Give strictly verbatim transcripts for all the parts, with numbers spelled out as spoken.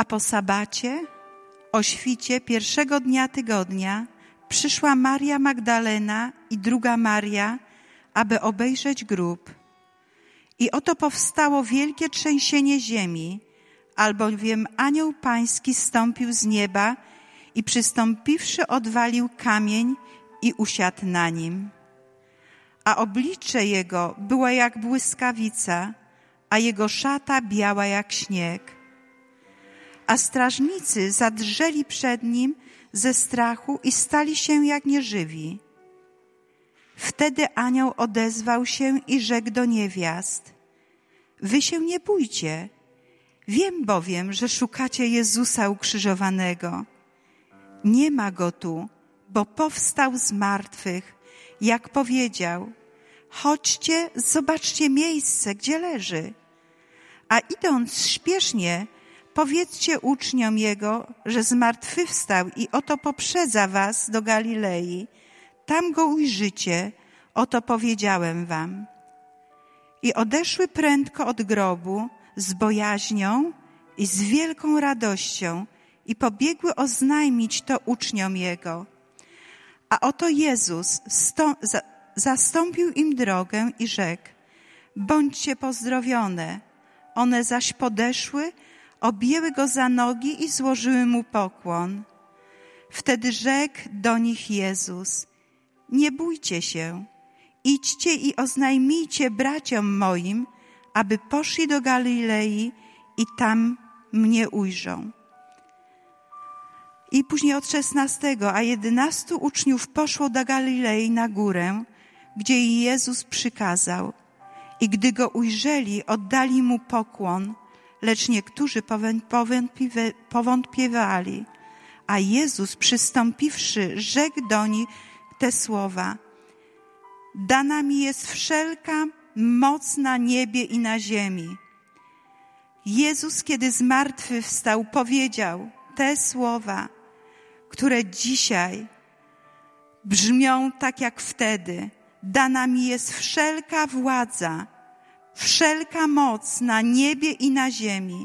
A po sabacie, o świcie pierwszego dnia tygodnia, przyszła Maria Magdalena i druga Maria, aby obejrzeć grób. I oto powstało wielkie trzęsienie ziemi, albowiem anioł pański zstąpił z nieba i przystąpiwszy odwalił kamień i usiadł na nim. A oblicze jego było jak błyskawica, a jego szata biała jak śnieg. A strażnicy zadrżeli przed nim ze strachu i stali się jak nieżywi. Wtedy anioł odezwał się i rzekł do niewiast: wy się nie bójcie, wiem bowiem, że szukacie Jezusa ukrzyżowanego. Nie ma go tu, bo powstał z martwych, jak powiedział. Chodźcie, zobaczcie miejsce, gdzie leży. A idąc śpiesznie, powiedzcie uczniom Jego, że zmartwychwstał i oto poprzedza was do Galilei. Tam go ujrzycie, oto powiedziałem wam. I odeszły prędko od grobu z bojaźnią i z wielką radością i pobiegły oznajmić to uczniom Jego. A oto Jezus sto- za- zastąpił im drogę i rzekł: bądźcie pozdrowione. One zaś podeszły, objęły go za nogi i złożyły mu pokłon. Wtedy rzekł do nich Jezus: nie bójcie się, idźcie i oznajmijcie braciom moim, aby poszli do Galilei i tam mnie ujrzą. I później od szesnastego, a jedenastu uczniów poszło do Galilei na górę, gdzie Jezus przykazał. I gdy go ujrzeli, oddali mu pokłon, lecz niektórzy powątpiewali. A Jezus, przystąpiwszy, rzekł do nich te słowa: dana mi jest wszelka moc na niebie i na ziemi. Jezus, kiedy zmartwychwstał, powiedział te słowa, które dzisiaj brzmią tak jak wtedy. Dana mi jest wszelka władza, wszelka moc na niebie i na ziemi.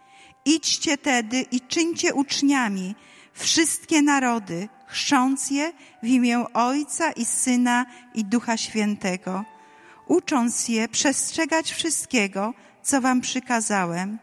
Idźcie tedy i czyńcie uczniami wszystkie narody, chrząc je w imię Ojca i Syna i Ducha Świętego, ucząc je przestrzegać wszystkiego, co wam przykazałem.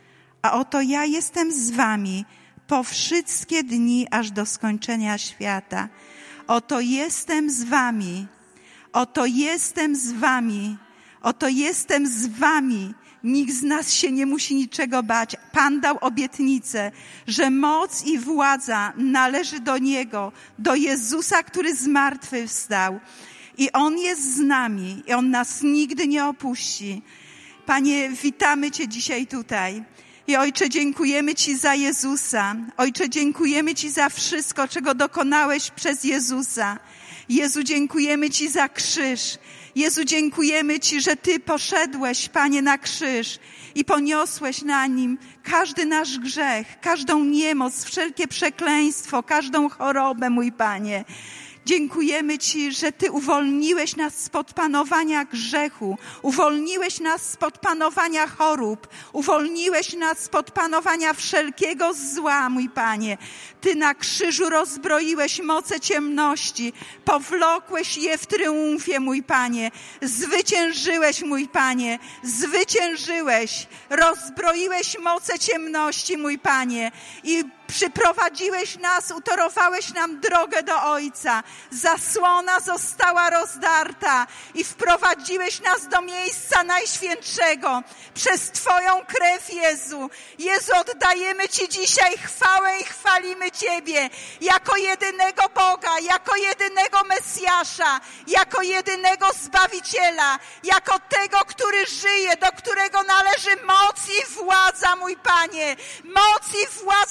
A oto ja jestem z wami po wszystkie dni, aż do skończenia świata. Oto jestem z wami, oto jestem z wami, oto jestem z wami. Nikt z nas się nie musi niczego bać. Pan dał obietnicę, że moc i władza należy do Niego, do Jezusa, który zmartwychwstał. I On jest z nami i On nas nigdy nie opuści. Panie, witamy Cię dzisiaj tutaj. I Ojcze, dziękujemy Ci za Jezusa. Ojcze, dziękujemy Ci za wszystko, czego dokonałeś przez Jezusa. Jezu, dziękujemy Ci za krzyż. Jezu, dziękujemy Ci, że Ty poszedłeś, Panie, na krzyż i poniosłeś na nim każdy nasz grzech, każdą niemoc, wszelkie przekleństwo, każdą chorobę, mój Panie. Dziękujemy Ci, że Ty uwolniłeś nas spod panowania grzechu, uwolniłeś nas spod panowania chorób, uwolniłeś nas spod panowania wszelkiego zła, mój Panie. Ty na krzyżu rozbroiłeś moce ciemności, powlokłeś je w triumfie, mój Panie. Zwyciężyłeś, mój Panie, zwyciężyłeś, rozbroiłeś moce ciemności, mój Panie, i przyprowadziłeś nas, utorowałeś nam drogę do Ojca. Zasłona została rozdarta i wprowadziłeś nas do miejsca najświętszego przez Twoją krew, Jezu. Jezu, oddajemy Ci dzisiaj chwałę i chwalimy Ciebie jako jedynego Boga, jako jedynego Mesjasza, jako jedynego Zbawiciela, jako tego, który żyje, do którego należy moc i władza, mój Panie. Moc i władza należy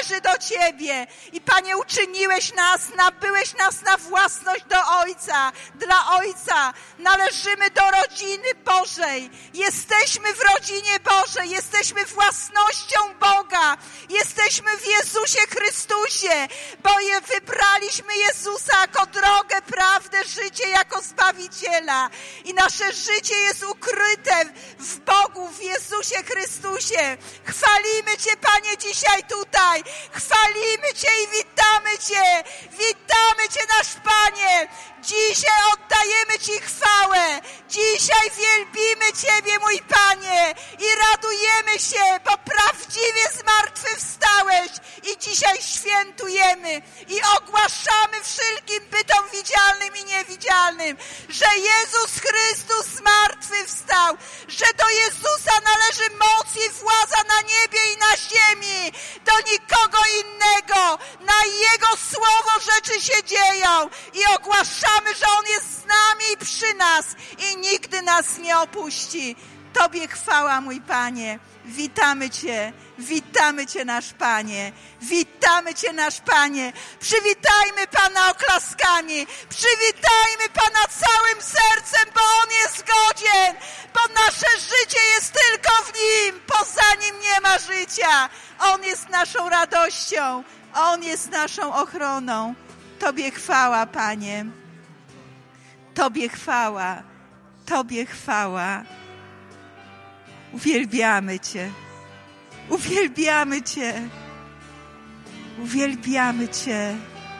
należy do Ciebie. I Panie, uczyniłeś nas, nabyłeś nas na własność do Ojca, dla Ojca. Należymy do rodziny Bożej. Jesteśmy w rodzinie Bożej, jesteśmy własnością Boga. Jesteśmy w Jezusie Chrystusie, bo je wybraliśmy Jezusa jako drogę, prawdę, życie, jako Zbawiciela. I nasze życie jest ukryte w Bogu, w Jezusie Chrystusie. Chwalimy Cię, Panie, dzisiaj tutaj. Chwalimy Cię i witamy Cię. Witamy Cię, nasz Panie. Dzisiaj oddajemy Ci chwałę. Dzisiaj wielbimy Ciebie, mój Panie. I radujemy się, bo prawdziwie zmartwychwstałeś. I dzisiaj świętujemy i ogłaszamy wszelkim bytom widzialnym i niewidzialnym, że Jezus Chrystus zmartwychwstał, że do Jezusa należy moc i władza na niebie i na ziemi. Do nikogo innego. Na Jego słowo rzeczy się dzieją i ogłaszamy, że On jest z nami i przy nas i nigdy nas nie opuści. Tobie chwała, mój Panie. Witamy Cię, witamy Cię, nasz Panie, witamy Cię, nasz Panie. Przywitajmy Pana oklaskami, przywitajmy Pana całym sercem, bo On jest godzien, bo nasze życie jest tylko w Nim, poza Nim nie ma życia. On jest naszą radością, On jest naszą ochroną. Tobie chwała, Panie, Tobie chwała, Tobie chwała. Uwielbiamy Cię. Uwielbiamy Cię. Uwielbiamy Cię.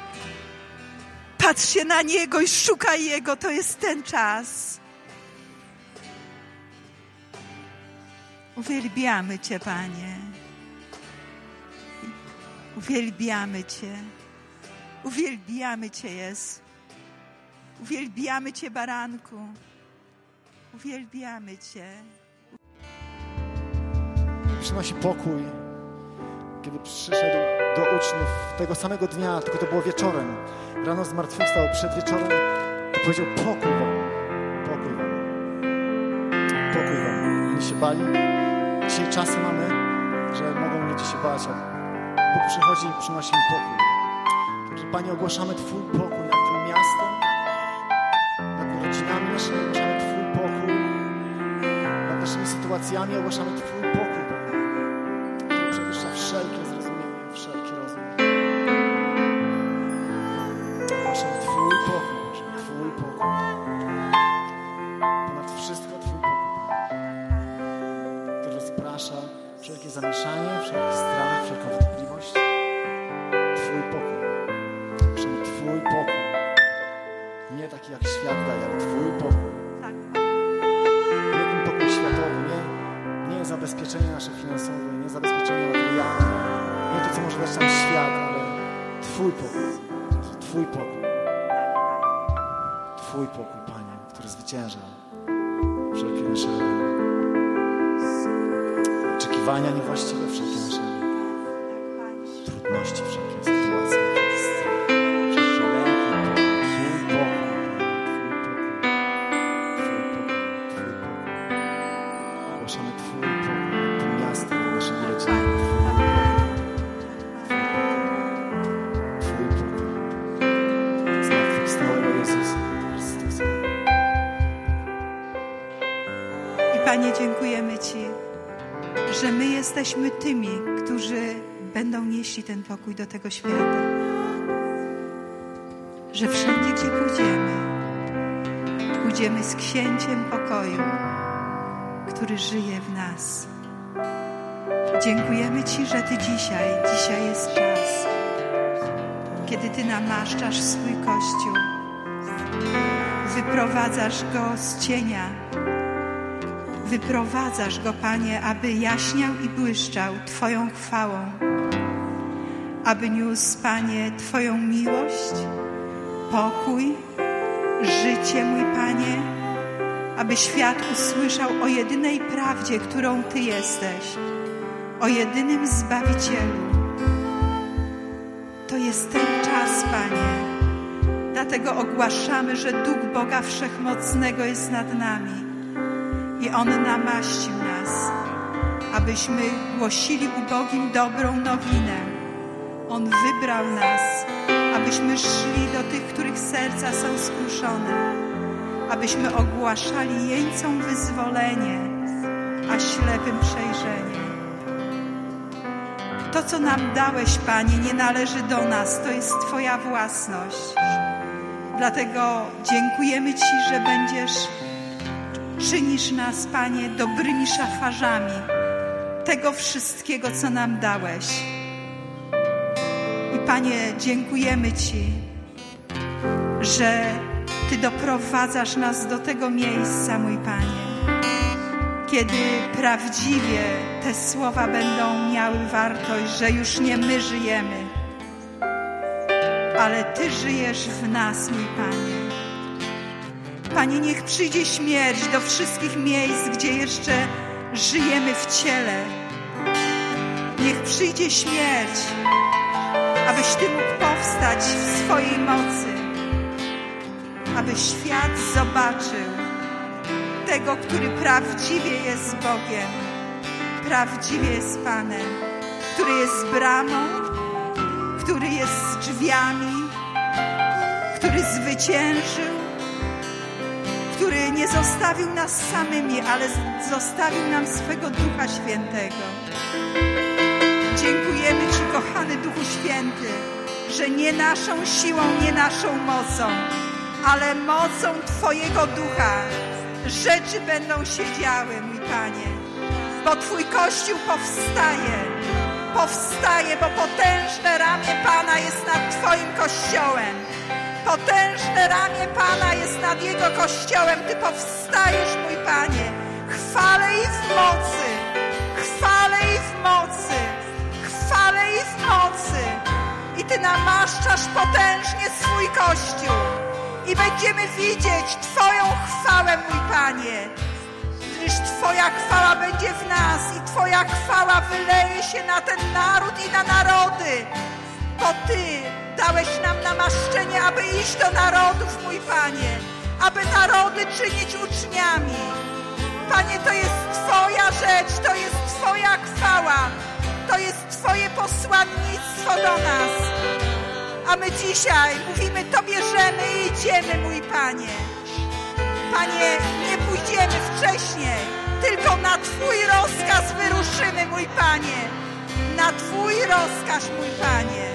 Patrz się na Niego i szukaj Jego. To jest ten czas. Uwielbiamy Cię, Panie. Uwielbiamy Cię. Uwielbiamy Cię, Jezu. Uwielbiamy Cię, Baranku. Uwielbiamy Cię. Przynosi pokój. Kiedy przyszedł do uczniów tego samego dnia, tylko to było wieczorem, rano zmartwychwstał, przed wieczorem, to powiedział: pokój wam, pokój wam, pokój wam. Oni się bali. Dzisiaj czasy mamy, że mogą ludzie się bać, a Bóg przychodzi i przynosi im pokój. Także, Panie, ogłaszamy Twój pokój nad tym miastem, nad rodzinami naszymi, ogłaszamy Twój pokój, nad naszymi sytuacjami ogłaszamy Twój pokój. Wszelkie zrozumienie, wszelki rozum. Proszę Twój pokój, proszę Twój pokój. Ponad wszystko Twój pokój, który rozprasza wszelkie zamieszanie, wszelki strach, wszelką wątpliwość. Twój pokój. Proszę Twój pokój. Nie taki jak świat daje, ale Twój pokój. Nie pokój światowy, nie, nie zabezpieczenie nasze finansowe, nie zabezpieczenie materialne, nie to, co może dać nam świat, ale Twój pokój, Twój pokój, Twój pokój, Panie, który zwycięża wszelkie nasze oczekiwania niewłaściwe, wszelkie nasze trudności, wszelkie sytuacje, wszelkie lęki, Twój pokój, Twój pokój, Twój pokój. Ogłaszamy Twój pokój nad tym miastem, nad naszymi rodzinami. Twój pokój. Zmartwychwstałego Jezusa Chrystusa. I Panie, dziękujemy Ci, że my jesteśmy tymi, którzy będą nieśli ten pokój do tego świata. Że wszędzie, gdzie pójdziemy, pójdziemy z księciem pokoju, który żyje w nas. Dziękujemy Ci, że Ty dzisiaj, dzisiaj jest czas, kiedy Ty namaszczasz swój Kościół, wyprowadzasz go z cienia, wyprowadzasz go, Panie, aby jaśniał i błyszczał Twoją chwałą, aby niósł, Panie, Twoją miłość, pokój, życie, mój Panie, aby świat usłyszał o jedynej prawdzie, którą Ty jesteś, o jedynym Zbawicielu. To jest ten czas, Panie. Dlatego ogłaszamy, że Duch Boga Wszechmocnego jest nad nami i On namaścił nas, abyśmy głosili ubogim dobrą nowinę, On wybrał nas, abyśmy szli do tych, których serca są skruszone, abyśmy ogłaszali jeńcom wyzwolenie, a ślepym przejrzenie. To, co nam dałeś, Panie, nie należy do nas, to jest Twoja własność. Dlatego dziękujemy Ci, że będziesz, czynisz nas, Panie, dobrymi szafarzami tego wszystkiego, co nam dałeś. I Panie, dziękujemy Ci, że Ty doprowadzasz nas do tego miejsca, mój Panie, kiedy prawdziwie te słowa będą miały wartość, że już nie my żyjemy, ale Ty żyjesz w nas, mój Panie. Panie, niech przyjdzie śmierć do wszystkich miejsc, gdzie jeszcze żyjemy w ciele. Niech przyjdzie śmierć, abyś Ty mógł powstać w swojej mocy, aby świat zobaczył tego, który prawdziwie jest Bogiem, prawdziwie jest Panem, który jest bramą, który jest drzwiami, który zwyciężył, który nie zostawił nas samymi, ale zostawił nam swego Ducha Świętego. Dziękujemy Ci, kochany Duchu Święty, że nie naszą siłą, nie naszą mocą, ale mocą Twojego Ducha rzeczy będą się działy, mój Panie, bo Twój Kościół powstaje, powstaje, bo potężne ramię Pana jest nad Twoim Kościołem. Potężne ramię Pana jest nad Jego Kościołem. Ty powstajesz, mój Panie. Chwale i w mocy, chwale i w mocy, chwale i w mocy. I Ty namaszczasz potężnie swój Kościół. I będziemy widzieć Twoją chwałę, mój Panie. Gdyż Twoja chwała będzie w nas i Twoja chwała wyleje się na ten naród i na narody. Bo Ty dałeś nam namaszczenie, aby iść do narodów, mój Panie, aby narody czynić uczniami. Panie, to jest Twoja rzecz, to jest Twoja chwała, to jest Twoje posłannictwo do nas. A my dzisiaj mówimy, to bierzemy i idziemy, mój Panie. Panie, nie pójdziemy wcześniej, tylko na Twój rozkaz wyruszymy, mój Panie. Na Twój rozkaz, mój Panie.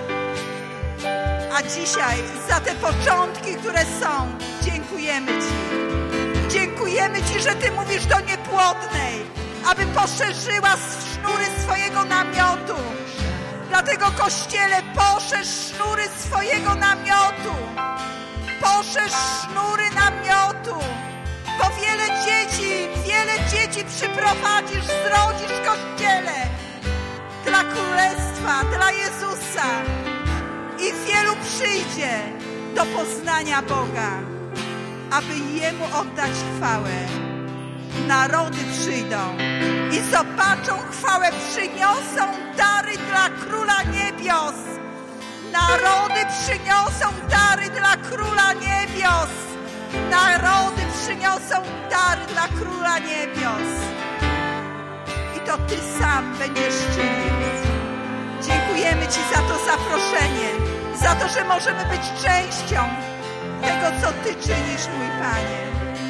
A dzisiaj za te początki, które są, dziękujemy Ci. Dziękujemy Ci, że Ty mówisz do niepłodnej, aby poszerzyła sznury swojego namiotu. Dlatego, Kościele, poszerz sznury swojego namiotu. Poszerz sznury namiotu, bo wiele dzieci, wiele dzieci przyprowadzisz, zrodzisz, Kościele, dla Królestwa, dla Jezusa. I wielu przyjdzie do poznania Boga, aby Jemu oddać chwałę. Narody przyjdą i zobaczą chwałę, przyniosą dary dla Króla Niebios. Narody przyniosą dary dla Króla Niebios. Narody przyniosą dary dla Króla Niebios. I to Ty sam będziesz czynił. Dziękujemy Ci za to zaproszenie, za to, że możemy być częścią tego, co Ty czynisz, mój Panie.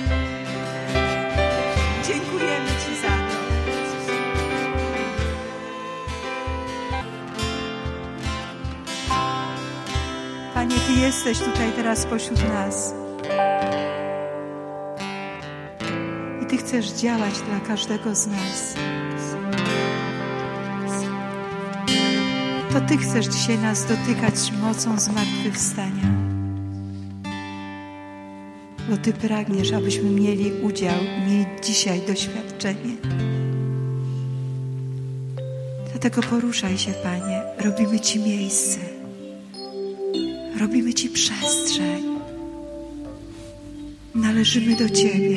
Dziękujemy Ci za to. Panie, Ty jesteś tutaj teraz pośród nas. I Ty chcesz działać dla każdego z nas. To Ty chcesz dzisiaj nas dotykać mocą zmartwychwstania. Bo Ty pragniesz, abyśmy mieli udział, mieli dzisiaj doświadczenie. Dlatego poruszaj się, Panie. Robimy Ci miejsce. Robimy Ci przestrzeń. Należymy do Ciebie.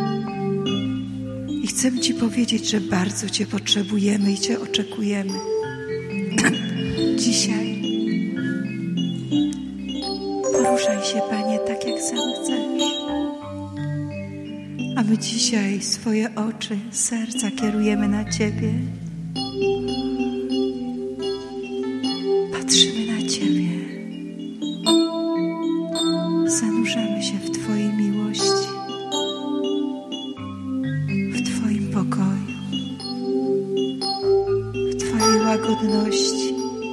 I chcę Ci powiedzieć, że bardzo Cię potrzebujemy i Cię oczekujemy. Dzisiaj poruszaj się, Panie, tak jak sam chcesz. A my dzisiaj swoje oczy, serca kierujemy na Ciebie. Patrzymy łagodności.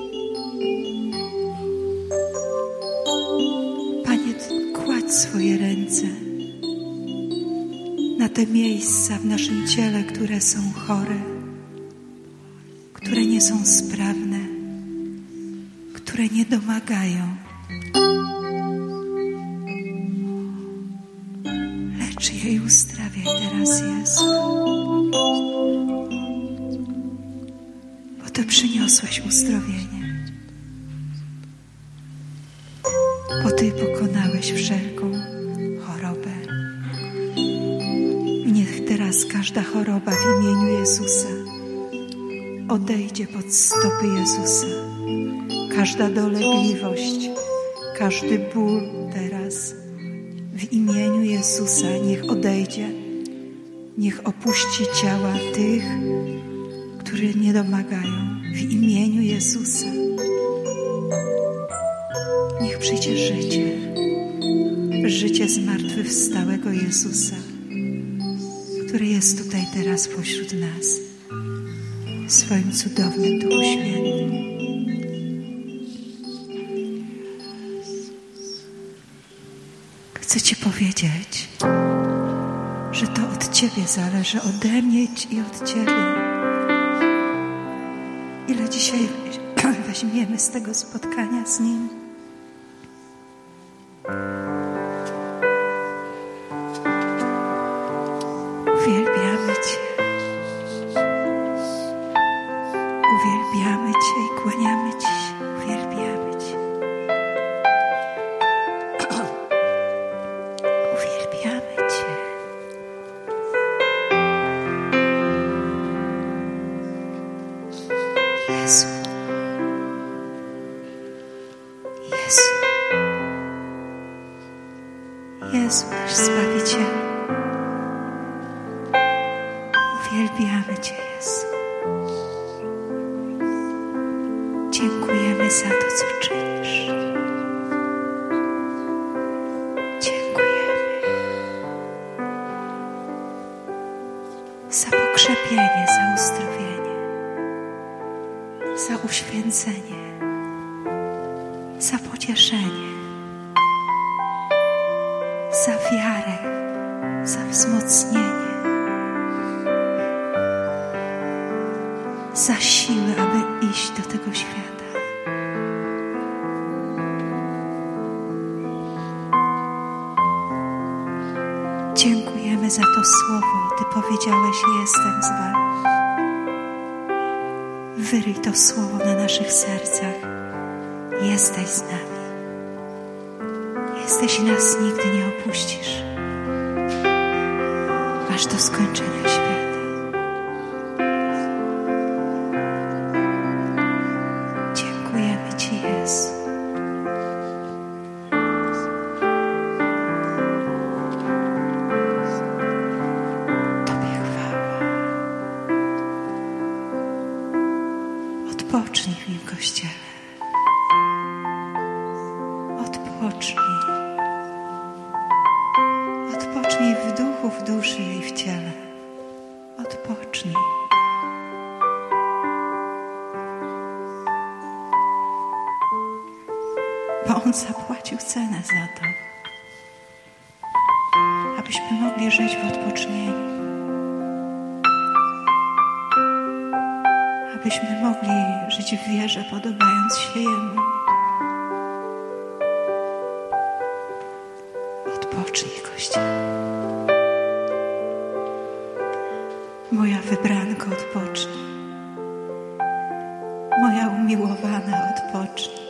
Panie, kładź swoje ręce na te miejsca w naszym ciele, które są chore, które nie są sprawne, które nie domagają. Lecz je i uzdrawiaj teraz, Jezu. Bo Ty przyniosłeś uzdrowienie. Bo Ty pokonałeś wszelką chorobę. I niech teraz każda choroba w imieniu Jezusa odejdzie pod stopy Jezusa. Każda dolegliwość, każdy ból teraz w imieniu Jezusa niech odejdzie. Niech opuści ciała tych, które nie domagają. W imieniu Jezusa. Niech przyjdzie życie. Życie zmartwychwstałego Jezusa, który jest tutaj teraz pośród nas. Swoim cudownym Duchu Świętym. Chcę Ci powiedzieć, że to od Ciebie zależy, ode mnie i od Ciebie. Ile dzisiaj weźmiemy z tego spotkania z Nim? Uwielbiamy Cię. Uwielbiamy Cię i kłaniamy Ci się. Uwielbiamy Cię. Uwielbiamy Cię. Jezu. Jezu. Jezu, nasz Zbawiciel. Uwielbiamy Cię, Jezu. Dziękujemy za to, co czynisz. Dziękujemy za pokrzepienie, za uzdrowienie, za uświęcenie, za pocieszenie, za wiarę, za wzmocnienie, za siłę, aby iść do tego świata. Dziękujemy za to słowo. Ty powiedziałeś: jestem z Wami. Wyryj to słowo na naszych sercach. Jesteś z nami. Jesteś i nas nigdy nie opuścisz. Aż do skończenia świata. Dziękujemy Ci, Jezu. Tobie chwała. Odpocznij w nim, Kościele. Odpocznij. Odpocznij w duchu, w duszy i w ciele. Odpocznij. Bo On zapłacił cenę za to, abyśmy mogli żyć w odpocznieniu. Abyśmy mogli żyć w wierze, podobając się Jemu. Odpocznij, Kościele. Moja wybranko, odpocznij. Moja umiłowana, odpocznij.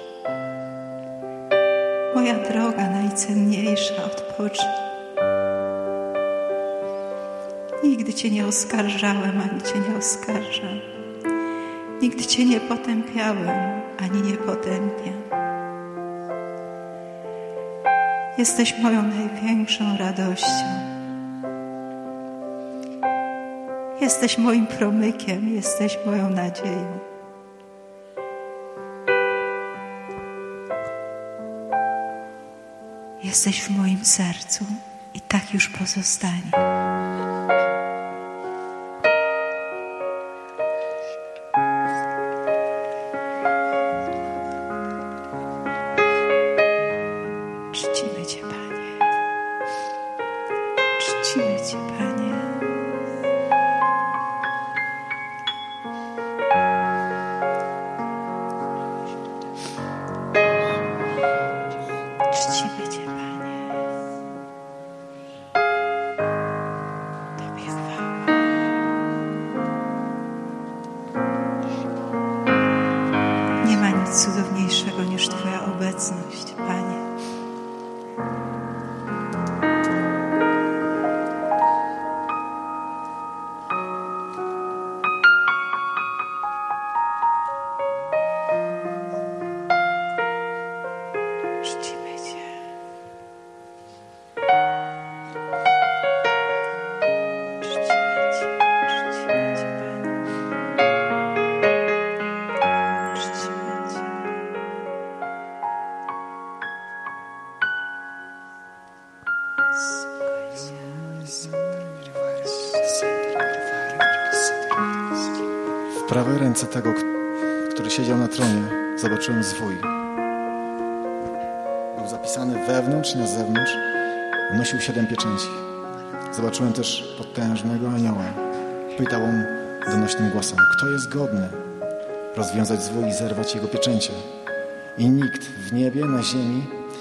Moja droga, najcenniejsza, odpocznij. Nigdy Cię nie oskarżałem, ani Cię nie oskarżam. Nigdy Cię nie potępiałem, ani nie potępiam. Jesteś moją największą radością. Jesteś moim promykiem, jesteś moją nadzieją. Jesteś w moim sercu i tak już pozostanie. prawej ręce tego, który siedział na tronie, zobaczyłem zwój. Był zapisany wewnątrz i na zewnątrz. Nosił siedem pieczęci. Zobaczyłem też potężnego anioła. Pytał on donośnym głosem: kto jest godny rozwiązać zwój i zerwać jego pieczęcie? I nikt w niebie, na ziemi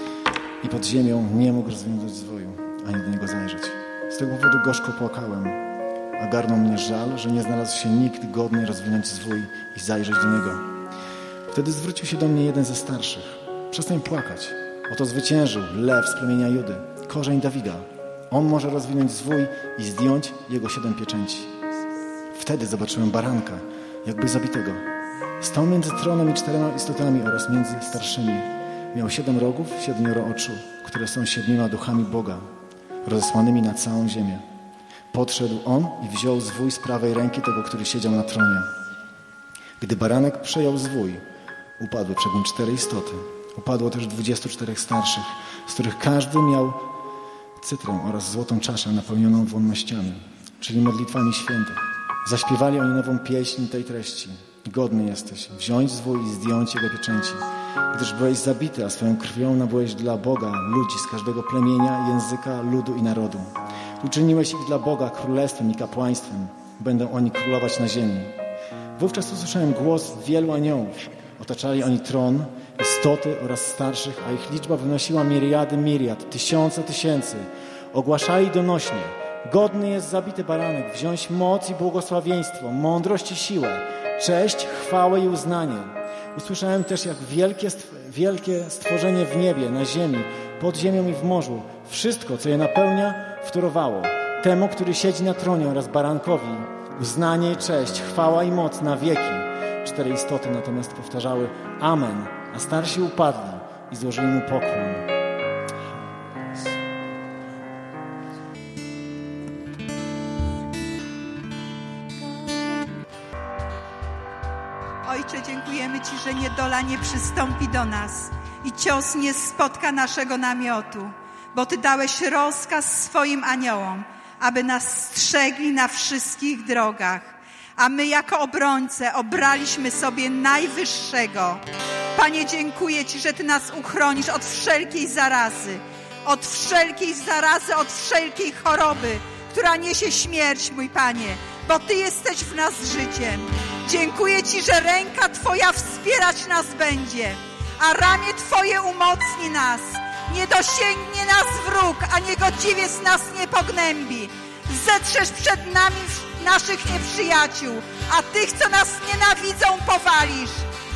i pod ziemią nie mógł rozwiązać zwoju, ani do niego zajrzeć. Z tego powodu gorzko płakałem, a garnął mnie żal, że nie znalazł się nikt godny rozwinąć zwój i zajrzeć do niego. Wtedy zwrócił się do mnie jeden ze starszych: przestań płakać. Oto zwyciężył lew z plemienia Judy, korzeń Dawida. On może rozwinąć zwój i zdjąć jego siedem pieczęci. Wtedy zobaczyłem baranka, jakby zabitego. Stał między tronem i czterema istotami oraz między starszymi. Miał siedem rogów, siedmioro oczu, które są siedmioma duchami Boga, rozesłanymi na całą ziemię. Podszedł on i wziął zwój z prawej ręki tego, który siedział na tronie. Gdy baranek przejął zwój, upadły przed nim cztery istoty. Upadło też dwudziestu czterech starszych, z których każdy miał cytrę oraz złotą czaszę napełnioną wonnościami, czyli modlitwami świętych. Zaśpiewali oni nową pieśń tej treści: godny jesteś wziąć zwój i zdjąć jego pieczęci, gdyż byłeś zabity, a swoją krwią nabyłeś dla Boga ludzi z każdego plemienia, języka, ludu i narodu. Uczyniłeś ich dla Boga królestwem i kapłaństwem. Będą oni królować na ziemi. Wówczas usłyszałem głos wielu aniołów. Otaczali oni tron, istoty oraz starszych, a ich liczba wynosiła miriady miriad, tysiące tysięcy. Ogłaszali donośnie: godny jest zabity baranek wziąć moc i błogosławieństwo, mądrość i siłę, cześć, chwałę i uznanie. Usłyszałem też, jak wielkie, wielkie stworzenie w niebie, na ziemi, pod ziemią i w morzu, wszystko, co je napełnia, wtórowało temu, który siedzi na tronie, oraz barankowi uznanie i cześć, chwała i moc na wieki. Cztery istoty natomiast powtarzały amen, a starsi upadli i złożyli mu pokłon. Ojcze, dziękujemy Ci, że niedola nie przystąpi do nas i cios nie spotka naszego namiotu, bo Ty dałeś rozkaz swoim aniołom, aby nas strzegli na wszystkich drogach, a my jako obrońcy obraliśmy sobie najwyższego. Panie, dziękuję Ci, że Ty nas uchronisz od wszelkiej zarazy, od wszelkiej zarazy, od wszelkiej choroby, która niesie śmierć, mój Panie, bo Ty jesteś w nas życiem. Dziękuję Ci, że ręka Twoja wspierać nas będzie, a ramię Twoje umocni nas. Nie dosięgnie nas wróg, a niegodziwiec nas nie pognębi. Zetrzesz przed nami naszych nieprzyjaciół, a tych, co nas nienawidzą, powalisz.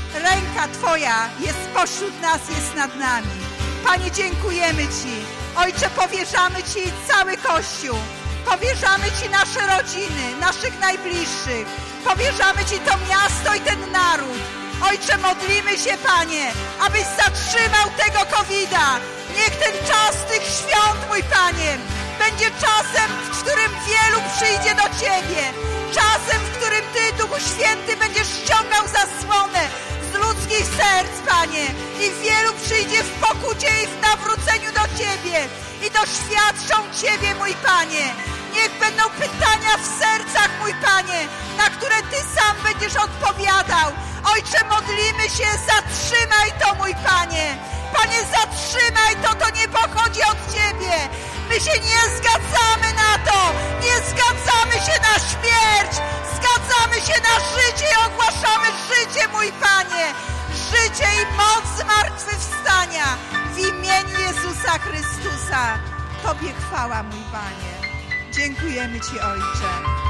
Ręka Twoja jest pośród nas, jest nad nami. Panie, dziękujemy Ci. Ojcze, powierzamy Ci cały Kościół. Powierzamy Ci nasze rodziny, naszych najbliższych. Powierzamy Ci to miasto i ten naród. Ojcze, modlimy się, Panie, abyś zatrzymał tego kowida. Niech ten czas tych świąt, mój Panie, będzie czasem, w którym wielu przyjdzie do Ciebie. Czasem, w którym Ty, Duchu Święty, będziesz ściągał zasłonę z ludzkich serc, Panie. I wielu przyjdzie w pokucie i w nawróceniu do Ciebie. I doświadczą Ciebie, mój Panie. Niech będą pytania w sercach, mój Panie, na które Ty sam będziesz odpowiadał. Ojcze, modlimy się, zatrzymaj to, mój Panie. Panie, zatrzymaj to, to nie pochodzi od Ciebie. My się nie zgadzamy na to. Nie zgadzamy się na śmierć. Zgadzamy się na życie i ogłaszamy życie, mój Panie. Życie i moc zmartwychwstania w imieniu Jezusa Chrystusa. Tobie chwała, mój Panie. Dziękujemy Ci, Ojcze.